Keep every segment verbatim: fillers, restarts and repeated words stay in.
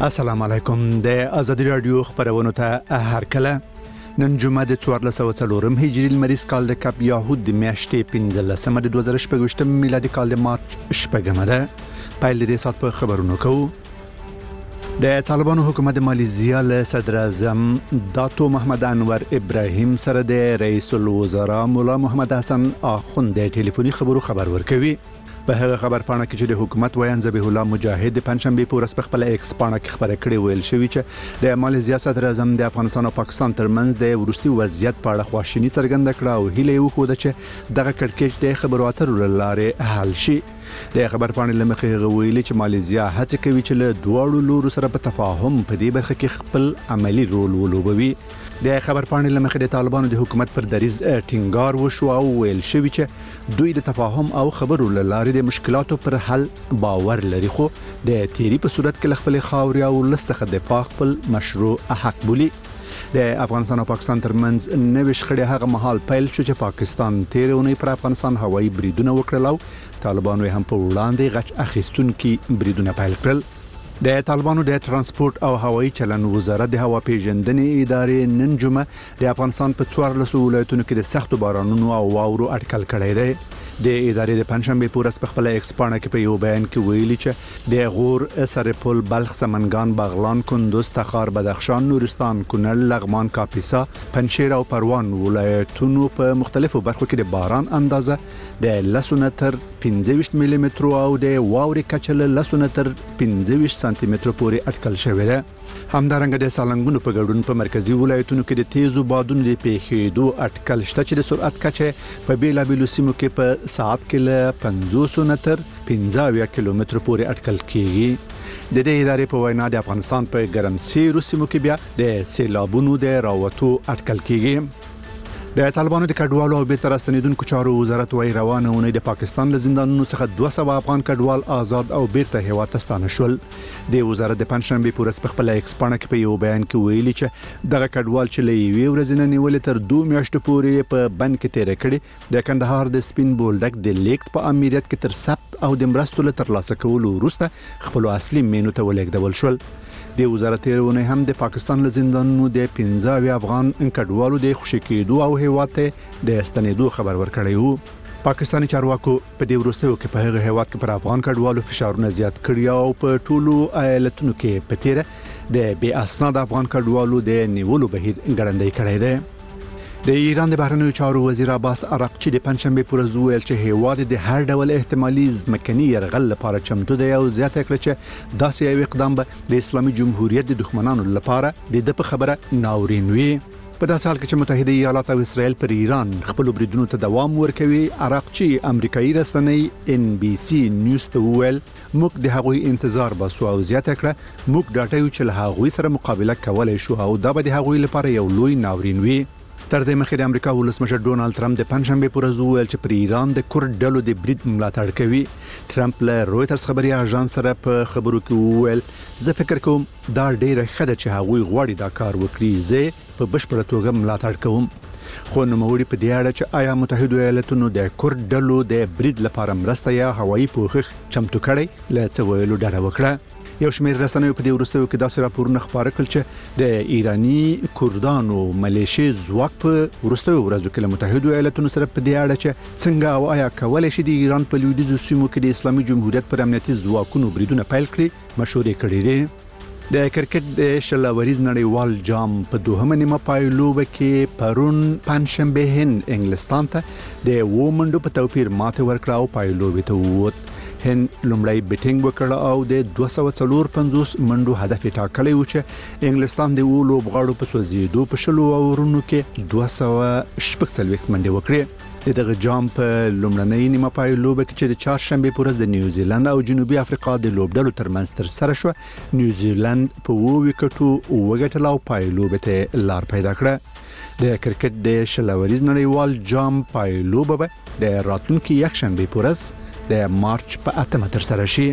السلام علیکم. د ازادي رادیو خبرونه ته هرکله. نن جمعه د څوارلس سوه څلورم هجري لمریز کال د کاپ یاهود د میاشتې پنځلسمه د دوه زره شپږ میلادي کال د مارچ شپږمه ده. پیل دې سات په خبرونو کوو. د طالبانو حکومت د مالیزیا له صدر اعظم داتو محمد انور ابراهیم سره د رئیس الوزرا مولا محمد حسن آخوند د ټلیفوني خبرو خبر ورکوي. په هغه خبر پاڼه کې چې د حکومت ویان ذبیح الله مجاهد د پنځشنبه په ورځ په خپل ایکس پاڼه کې خبره کړې ویل شوی چې د مالیزیا صدر اعظم د افغانستان او پاکستان ترمنځ د ورستي وضعیت په اړه خواشینی څرګنده کړه او هیله یې وکړه چې دغه کړکېچ د خبرو اترو لارې حل شي. د خبر پاڼې لمخې غویلي چې مالیزیا هڅه کوي چې له دوه لورو سره په تفاهم په دې برخه کې خپل عملی رول ولوبوي. د خبر پاڼې لمخې د طالبانو د حکومت پر دریز ټینګار وشو او ویل شوی چې دوی د تفاهم او خبرو لارې د مشکلاتو پر حل باور لري، خو د تیری په صورت کې خپل خاوري او لسخه دفاع خپل مشروع حق بولي. د افغانستان او پاکستان ترمنځ نوې شخړه هغه مهال پیل شو چې پاکستان تیر اونۍ پر افغانستان هوایي بریدونه وکړل او طالبانو هم په وړاندې غچ اخیستونکي بریدونه پیل کړل. د طالبانو د ترانسپورت او هوایي چلن وزارت د هوا پیژندنې ادارې نن جمعه د افغانستان په څوارلس ولایتونو کې د سختو بارانونو او واورو اټکل کړی دی. د ادارې د پنځشنبه په ورځ په خپل ایکس پاڼه کې په یو بیان کې ویلي چې د غور، سرپل، بلخ، سمنګان، بغلان، کندوز، تخار، بدخشان، نورستان، کونړ، لغمان، کاپیسا، پنجشیر او پروان ولایتونو په مختلفو برخو کې د باران اندازه د لسونه تر پنځه ویشت ملي متر او د واورې کچه له لسونه تر پنځه ویشت سانتي متر پورې اټکل شوی دی. همدارنګه د سالنګونو په ګډون په مرکزی ولایتونو کې د تیزو بادونو د پیښېدو اټکل شته چې د سرعت کچه په بیلابیلو سیمو کې په ساعت کې له پنځوس تر پنځه اویا کیلومتر پورې اټکل کیږي. د دې ادارې په وینا د افغانستان په ګرمسیرو سیمو کې بیا د سیلابونو د راوتو اټکل کیږي. د طالبانو د کډوالو او بیرته راستنیدونکو چارو وزارت وايي روانه اونۍ د پاکستان له زندانونو څخه دوه سوه افغان کډوال آزاد او بیرته هیواد ته ستانه شول. د وزارت د پنځشنبه په ورځ په خپل ایکس پاڼه کې په یو بیان کې ویلي چې دغه کډوال چې له یوې ورځې نه نیولې تر دوه میاشتو پورې په بند کې تیر کړي د کندهار د سپین بولدک د لیکت په امریت کې تر ثبت او د مرستو له ترلاسه کولو وروسته خپل اصلي مینو ته ولېږدول شول. د وزارت تیرونه هم د پاکستان له زندانونو د پنځه اویا افغان کډوالو د خوشی کېدو او هیواد ته د استنیدو خبر ورکړی وو. پاکستاني چارواکو په دې وروستیو کې په هغه هیواد کې پر افغان کډوالو فشارونه زیات کړي او په ټولو ایالتونو کې په تیر د بې اسناد افغان کډوالو د نیولو بهیر ګړندۍ کړی دی. د ایران د بهرنیو چارو وزیر عباس عراقچي د پنځشنبه پر ورځ ویل چې هیواد د هر ډول احتمالي ځمکني یرغل لپاره چمتو دی او زیاته کړه چې داسې یو اقدام به د اسلامي جمهوریت د دښمنانو لپاره د د په خبره ناورین وي. په داسې حال کې چې متحده ایالات او اسرائیل پر ایران خپل بریدونو ته دوام ورکوي، عراقچي امریکایي رسنۍ ان بي سي نیوز ته ویل موږ د هغوی انتظار باسو او زیاته کړه موږ ډاټیو چې له هغوی سره مقابله کولای شو او دا به د هغوی لپاره یو لوی ناورین وي. تر دې مخکې د امریکا ولسمشر ډونالد ټرمپ د پنځشنبه پر ورځ ویل چې پر ایران د کورد ډلو د برید ملاتړ کوي. ټرمپ له رويټرز خبري اژانس سره په خبرو کې ویل زه فکر کوم دا ډیره ښه ده چې هغوی غواړي دا کار وکړي، زه په بشپړه توګه ملاتړ کوم. خو نوموړي په دې اړه چې آیا متحده ایالاتونو د کورد ډلو د برید لپاره مرسته یا هوایي پوښښ چمتو کړي له څه ویلو ډډه وکړه. یو شمېر رسنیو په دې وروستیو کې داسې راپورونه خبره کړل چې د ایرانی کردانو ملیشي ځواک په وروستیو ورځو کې له متحده ایالاتونو سره په دې اړه چې څنګه او آیا کولای شي د ایران په لویدیځو سیمو کې د اسلامي جمهوریت پر امنیتي ځواکونو بریدونه پیل کړي مشورې کړې دي. د کرکټ د شلوریز نړیوال جام په دوهمه نیمه پایلوبه کې پرون پنځشنبه هند انګلستان ته د وومنډو په توپیر ماته ورکړه او پایلوبه ته ووت. هند لومړی بیټینګ وکړ او د دوه سوه څلور پنځوس منډو هدف ټاکلی و چې انګلستان د وولو بغاړو په سوځېدو په شلو اورونو کې دوه سوه شپږ څلوېښت منډې وکړې. دغه جام په لومړنۍ نیمه پایلوبه کې چې د چهارشنبه پر ورځ د نیوزیلند او جنوبي افریقا د لوبډلو ترمنځ تر سره شو، نیوزیلند په اووه وکټو وګټل او پایلوبه ته لار پیدا کړه. د کرکټ د شلوریز نړیوال جام پایلوبه به د راتلونکي یکشنبه پر ورځ د مارچ په اتمه تر سره شي.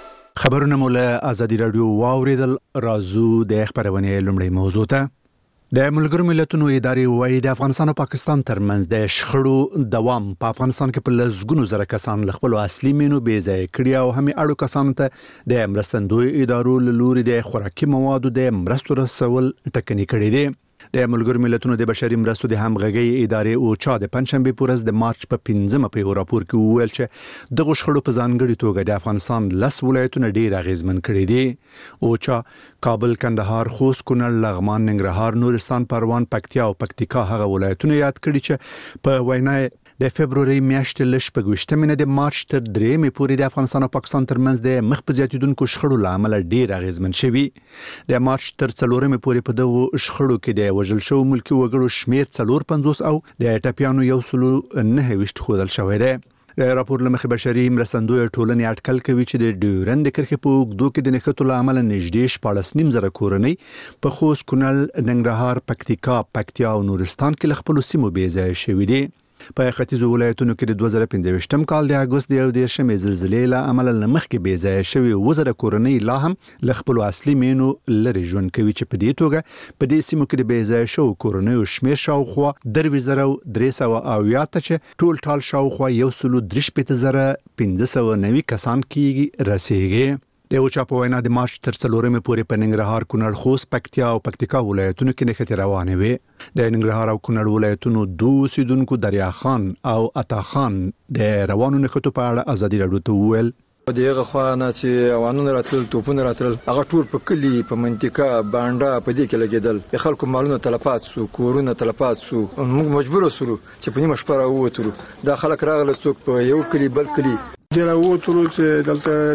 خبرونه مو له ازادي رادیو واوریدل. راځو د خبرونه لومړی موضوع ته. د ملګرو ملتونو ادارې وایي د افغانستان او پاکستان ترمنځ د شخړو دوام په افغانستان کې په لږ زره کسان له خپل اصلي مینو بې ځای کړي او هم اړو کسانو ته د مرستندوی ادارو له لوري د خوراکي موادو د مرستو رسول ټکني کړي دي. د ملګرو ملتونو د بشري مرستو د همغږي ادارې او چا د پنځشنبه په ورځ د مارچ په پنځمه په یو راپور کې وویل چې د غوښخړو په ځانګړي توګه د افغانستان لس ولایتونه ډیر اغیزمن کړي دي. او چا کابل، کندهار، خوست، کونړ، لغمان، ننګرهار، نورستان، پروان، پکتیا او پکتیکا هغه ولایتونه یاد کړي چې په وینا د فبرवरी میاشتې لږ په ګوشتمنه د مارچ تر درېمې پورې د افغانستان او پاکستان ترمنځ د مخ په زیاتیدونکو شخړو لامل ډیر اغیزمن شوي. د مارچ تر څلورمې پورې په دغه شخړو کې د وژل شوو ملکی وګړو شمیر څلور پنځوس او د ټاپیانو یو سلو نه وشت خودل شوی دی. راپور لمخې بشري مرستندوی ټولنې اټکل کوي چې د ډیورند کرښې په اوږدو کې د نښتو له امله نږدې شپاړس نیم زره کورنۍ په خوست، کونړ، ننګرهار، پکتیکا، پکتیا او نورستان کې له خپلو سیمو بې ځایه شوي دي. په ختیځو ولایتونو کې د دوه زره پنځه کال د اګوست د یو دیرشمې زلزلې له امله له مخکې بې ځایه شوي اووه زره کورنۍ لا هم له خپلو اصلي مینو لرې ژوند کوي چې په دې توګه په دې سیمو کې د بې ځایه شوو کورنیو شمیر شاوخوا درویشت زره درې سوه اویا ته چې ټول ټال شاوخوا یو سلو درې شپېته زره پنځه سوه نوي کسان کېږي رسیږي. د اوچا په وینا د مارچ تر څلورمې پورې په ننګرهار، کونړ، خوست، پکتیا او پکتیکا ولایتونو کې نښتې روانې وې. د ننګرهار او کونړ ولایتونو دوه اوسیدونکو دریا خان او عطا خان د روانو نښتو په اړه ازادي راډیو ته وویل دغه خو نه چې اوانونه راتل توپونه راتل هغه ټول په کلی په منطقه باندې په دې کې لګیدل خلکو مالونه تلفات سو کورونه تلفات سو موږ مجبور وسو چې په نیمه شپه راووتلو دا خلک راغله څوک په یو کلی بل کلی د راووتلو چې دلته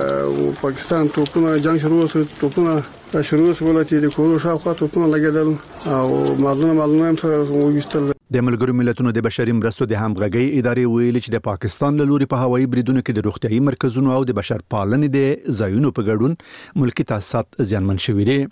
د پاکستان توپونه جنگ شروع وسو توپونه شروع وسو چې د کورو شاوخوا توپونه لګیدل او مالونه مالونه هم سره وګستل. د ملګرو ملتونو د بشري مرستو د همغږي ادارې ویلي چې د پاکستان له لوري په هوایي بریدونو کې د روغتيایي مرکزونو او د بشر پالنې د ځایونو په ګډون ملکی تاسیسات زیانمن شوي دي.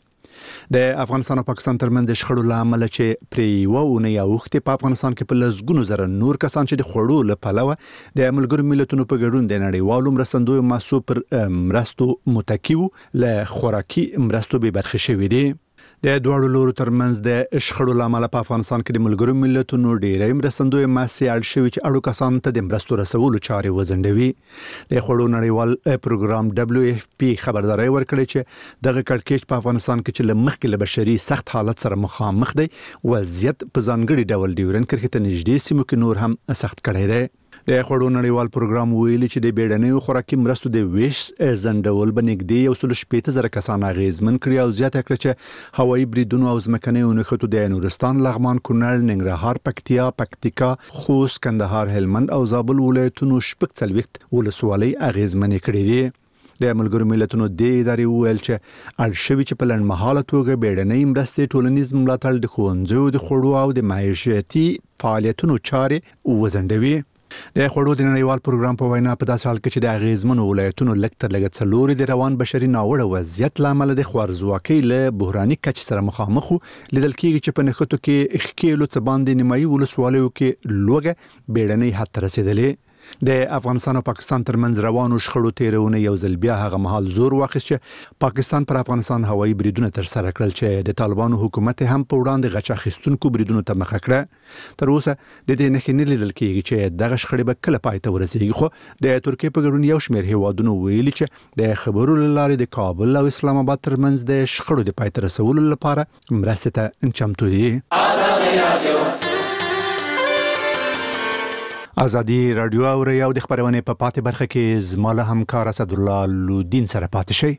د افغانستان او پاکستان ترمنځ د شخړو لامل چې پرې وونه یا وخت په افغانستان کې په لږ زره نور کسان چې د خړو له پلوه د ملګرو ملتونو په ګډون د نړیوالو مرستندوی محسوب پر مرستو متکیو له خوراکي مرستو به برخه شوي دي. د دوړو لورو ترمنځ د شخړو لامل په افغانستان کې د ملګرو ملتونو ډېرې مرستندوی ماسي اړ شوي چې اړو کسانو ته د مرستو رسولو چارې وزندوي. د خړو نړیوال پروګرام دبليو اف پی خبرداري ورکړي چې دغه کړکېچ په افغانستان کې چې لمخ کې له بشري سخت حالت سره مخامخ دی وضعیت په ځانګړي ډول ډیورن کرښې ته نږدې سیمو کې نور هم سخت کړی دی. د خړو نړیوال پروګرام ویلي چې د بیړنیو خوراکي مرستو د ویش زندول بنګدي یو سل شپېته زره کسان اغیزمن کړي او زیاته کړي چې هوایي بریدونو او ځمکنیو نښتو د نورستان، لغمان، کونړ، ننګرهار، پکتیا، پکتیکا، خوست، کندهار، هلمند او زابل ولایتونو شپږ څلوېښت ولسوالۍ اغیزمنې کړي دي. د ملګرو ملتونو د ادارې ویل چې اړ شوي چې په لنډمهاله توګه بیړنۍ مرستې ټولنیز ملاتړ د ښوونځیو د خوړو او د معیشتي فعالیتونو چارې وزندوي. د خړو د نړیوال پروګرام په وینا په داسې حال کې چې د اغیزمنو ولایتونو لږ تر لږه څلوري د روان بشري ناوړه وضعیت لامل د خوارزواکۍ له بحراني کچ سره مخامخ لیدل کېږي چې په نښتو کې ښکېلو څه باندې نیمایي ولسوالیو کې لوږه بیړنۍ حد ته رسېدلې. د افغانستان او پاکستان ترمنځ روانو شخړو تیرونه یو ځل بیا هغه مهال زور واخیست چې پاکستان پر افغانستان هوایي بریدونه تر سره کړل چې د طالبانو حکومت هم په وړاندې غچ اخیستونکو بریدونو ته مخه کړه. تر اوسه د دې نښې نه لیدل کېږي چې دغه شخړې به کله پای ته ورسیږي، خو د ترکیې په ګډون یو شمېر هیوادونو ویلي چې د خبرو له لارې د کابل او اسلام آباد ترمنځ د شخړو د پای ته رسولو لپاره مرستې ته چمتو دي. ازادي رادیو او ریاو د خبرونه په پاتې برخه کې زماله همکار اسد الله لودین سره پاتې شي.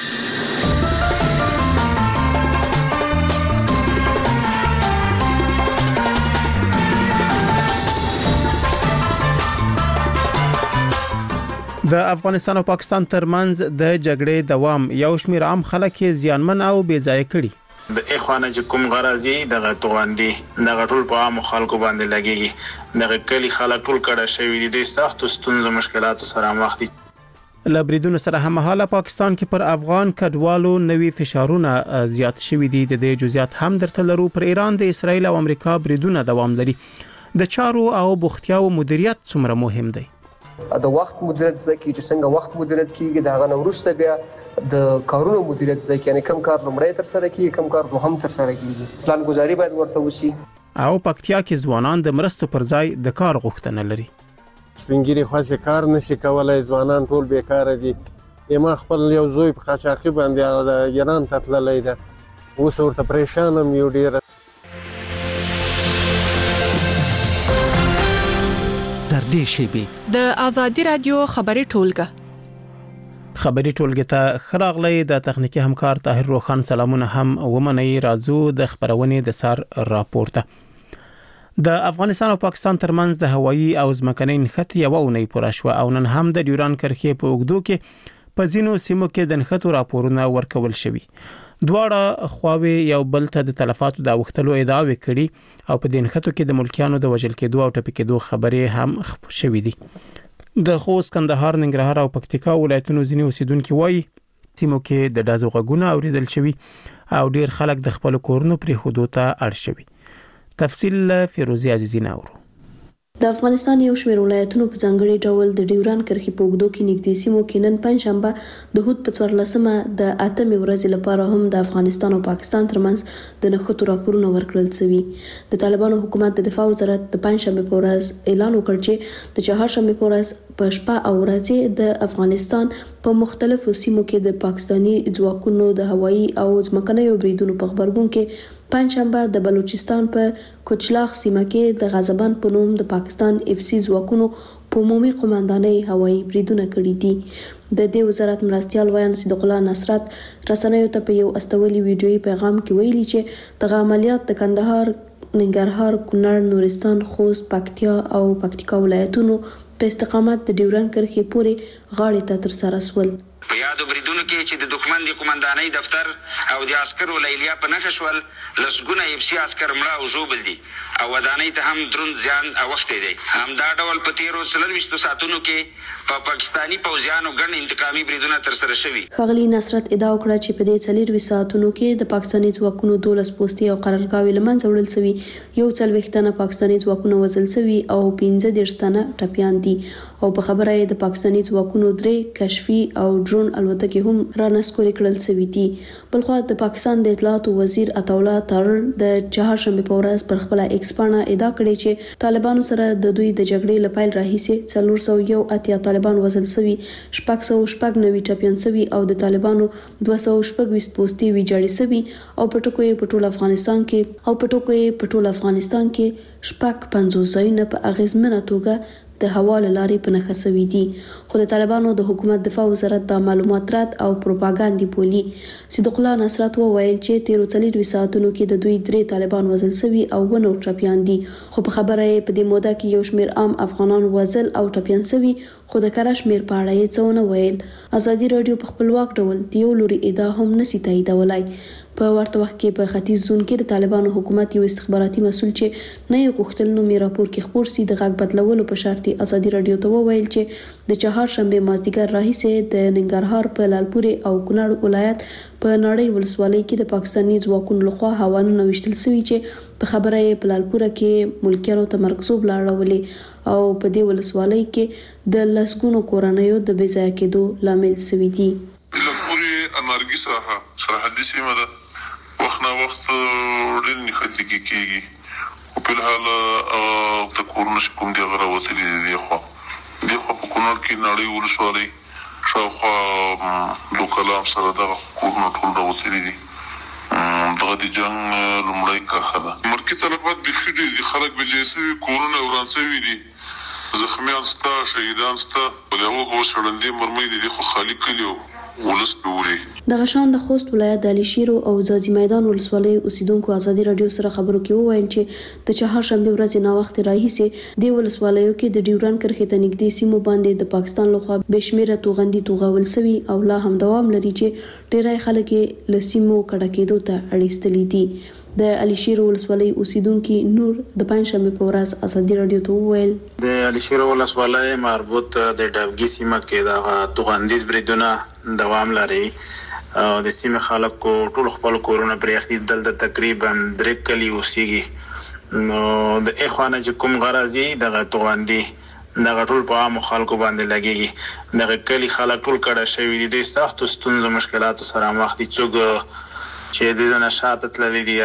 د افغانستان او پاکستان ترمنځ د جګړې دوام یو شمېر عام خلک زیانمن او بې ځای کړي. د اخوانه چې کوم غرضی دغه توغندي دغه ټول په عام خلکو باندې لګيږي دغه کلی خلک ټول کړه شوی دي د سخت ستونزو مشکلاتو سره مخ دي. لبریدونو سره هممهاله پاکستان کې پر افغان کډوالو نوي فشارونه زیات شوي دي. د دې جزئیات هم درته لرو. پر ایران د اسرایل او امریکا بریدونه دوام لري. د چارو او بوختیاو مدیریت څومره مهم دی؟ د وخت مدیریت ځکه چې څنګه وخت مدیریت کیږي د هغه وروسته بیا د کارونو مدیریت ځکه یعنی کم کار لومړی تر سره کیږي کم کار دوهم تر سره کیږي پلان گذاری باید ورته وشي. او پکتیا کې ځوانان د مرستو پر ځای د کار غوښتنه لري. سپینګری خاصه کار نشي کولای ځوانان ټول بیکاره دي. ما خپل یو زوی په قاچاقي باندې د ایران ته تللی ده اوس ورته پریشان یم یو ډېر. تر دې شیبې د آزادي رادیو خبري ټولګه خبري ټولګه ته خراغلی د تخنیکی همکار طاهر روخان سلامونه هم ومني. راځو د خبرونې د سار راپورته. د افغانستان او پاکستان ترمنځ د هوایي او ځمکنۍ نښتې یوه اونۍ پوره شوه او نن هم د ډیوران کرښې په اوږدو کې په ځینو سیمو کې د نښتو راپورونه ورکول شوي. دواړه خواوې یو بل ته د تلفاتو د اوښتلو ادعاوې کړي او په دې نښتو کې د ملکیانو د وژل کېدو او ټپي کېدو خبرې هم شوي دي. د خوست، کندهار، ننګرهار او پکتیکا ولایتونو ځینې اوسیدونکو وایي سیمو کې د ډزو غږونه اوریدل شوي او ډیر خلک د خپل کورونو پرېښودو ته اړ شوي. تفصیل فیروزی عزیزی ناورو. د افغانستان یو شمېر ولایتونو په ځانګړي ډول د ډیوران کرښې په اوږدو کې نږدې سیمو کې نن پنځشنبه د هود په څوارلسمه د اتمې ورځې لپاره هم د افغانستان او پاکستان ترمنځ د نښتو راپورونه ورکړل شوي. د طالبانو حکومت د دفاع وزارت د پنځشنبه په ورځ اعلان وکړ چې د چهارشنبه په ورځ په شپه او ورځې د افغانستان په مختلفو سیمو کې د پاکستاني ځواکونو د هوایي او ځمکنیو بریدونو په خبرګون کې پنځشنبه د بلوچستان په کوچلاغ سیمه کې د غزبان په نوم د پاکستان اف سی ځواکونو په عمومي قوماندانۍ هوایي بریدونه کړي دي. د دې وزارت مرستیال ویان صدیق الله نصرت رسنیو ته په یو استولي ویډیويي پیغام کې ویلي چې دغه عملیات د کندهار، ننګرهار، کونړ، نورستان، خوست، پکتیا او پکتیکا ولایتونو په استقامت د ډیوران کرښې پورې غاړې ته تر سره سول. په یادو بریدونو کې چې د دښمن د قومندانۍ دفتر او د عسکرو لیلیا په نښه شول، لسګونه اف سی عسکر مړه او ژوبل دي او ودانۍ ته هم دروند زیان اوښتی دی. همدا ډول په تیرو څلرویشتو ساعتونو کې په پاکستاني پوځیانو ګڼ انتقامي بریدونه ترسره شوي. ښاغلي نصرت ادعا وکړه چې په دې څلرویشت ساعتونو کې د پاکستاني ځواکونو دولس پوستې او قرارګاوې له منځه وړل شوي، یو څلوېښت تنه پاکستاني ځواکونه وژل شوي او پنځه دېرش تنه ټپیان دي. او په خبره یې د پاکستاني ځواکونو درې کشفي او ډرون الوتکې هم رانسکورې کړل شوي دي. بلخوا د پاکستان د اطلاعاتو وزیر عطاالله تارړ د چهارشنبه په ورځ پر خپله ایکس پاڼه ادعا کړې چې طالبانو سره د دوی د جګړې له پیل راهیسې څلور سوه یو اتیا طالبان وژل شوي، شپږ سوه شپږ نوي ټپیان شوي او د طالبانو دوه سوه شپږویشت پوستې ویجاړې شوي او په ټکو یې په ټول افغانستان کې او په ټکو یې په ټول افغانستان کې شپږ پنځوس ځایونه په اغیزمنه توګه د هوا له لارې په نښه شوي دي. خو د طالبانو د حکومت دفاع وزارت د معلومات رد او پروپاګاندا پولي صدیق الله نصرت وویل چې تیرو څلرویشت ساعتونو کې د دوی درې طالبان وژل شوي او ونه نور ټپیان دي. خو په خبره یې په دې موده کې یو شمېر عام افغانان وژل او ټپیان شوي، خو د کره شمېر په اړه یې څه ونه ویل. ازادي راډیو په خپلواک ډول د یو لوري ادعا هم نشي تاییدولای. په ورته وخت کې په ختیځ زون کې د طالبانو حکومت یو استخباراتي مسؤل چې نه یې غوښتل نوم یې راپور کې خپور سي د غږ بدلولو په شرط ازادي راډیو ته وویل چې د چهارشنبه مازدیګر راهیسې د ننګرهار په لالپورې او کونړ ولایت په نړۍ ولسوالۍ کې د پاکستاني ځواکونو لخوا هوانونه وشتل شوي چې په خبره یې په لالپوره کې ملکیانو ته مرګزوب لاړولې او په دې ولسوالۍ کې د لسګونو کورنیو د بې ځایه کېدو لامل شوي دي. لالپورې انارګي ساحه سرحدي سیمه ده، وخت نه وخت ډېر نښتې کېږي. خو په الحال د کورونو چې کوم دي هغه راوتلي دي. دې خوا دې خوا په کونړ کې نړۍ ولسوالۍ شاوخوا لوکلام سره دغه کورونه ټول راوتلي دي. دغه د جنګ لومړۍ کرښه ده. مرکزي تلفات بیخي ډېر دي، خلک بې ځایه شوي، کورونه وران شوي دي، زخمیان شته، شهیدان شته. د هغو اوس ړندې مرمۍ دي، خو خالي کلي ولس پوري. دغه شان د خوست ولایت د علي شیر او ځاځي میدان ولسوالۍ اوسیدونکو ازادي راډیو سره خبرو کې وویل چې د چهارشنبه ورځې نه وخت راهیسې د ولسوالیو کې د ډیوران کرښې ته نږدې سیمو باندې د پاکستان لخوا بشمیره توغندي توغول شوي او لا هم دوام لري چې ډیری خلک له سیمو کډه کېدو ته اړیستلي دي. د علي شیر ولسوالۍ اوسیدونکو نور د پنځشنبه په ورځ ازادي راډیو ته وویل د علي شیر ولسوالۍ مربوط د ډبګي سیمه کې د توغندیز بریدونه دوام لري او د سیمه خلکو ټول خپل کورونه پرېخدي. دلته تقریبا درې کلی اوسېږي. نو د اخوانه چې کوم غرضی د توغندي د غټول په عام خلکو باندې لګيږي د کلی خلک ټول کړه شوی دي د سختو ستونزو مشکلاتو سره مخ دي څوک چې د زنه شاته تللي دي